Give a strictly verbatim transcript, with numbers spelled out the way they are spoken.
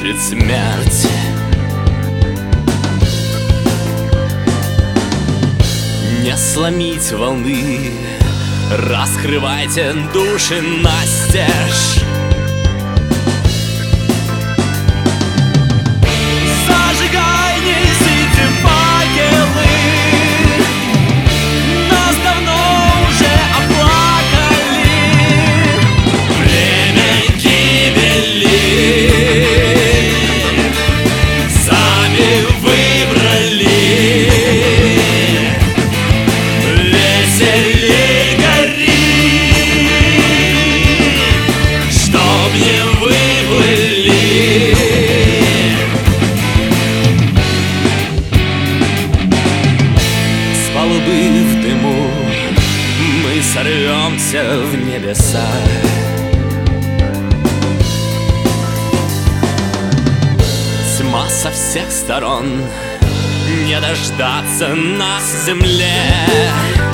спешит смерть. Не сломить волны, раскрывайте души настежь. Зажигай, несите факелы, нас давно уже оплакали. Время гибели сами выбрали. Веселей гори, чтоб не выплыли. С палубы в дыму мы сорвемся в небеса. Тьма со всех сторон, не дождаться нас в земле.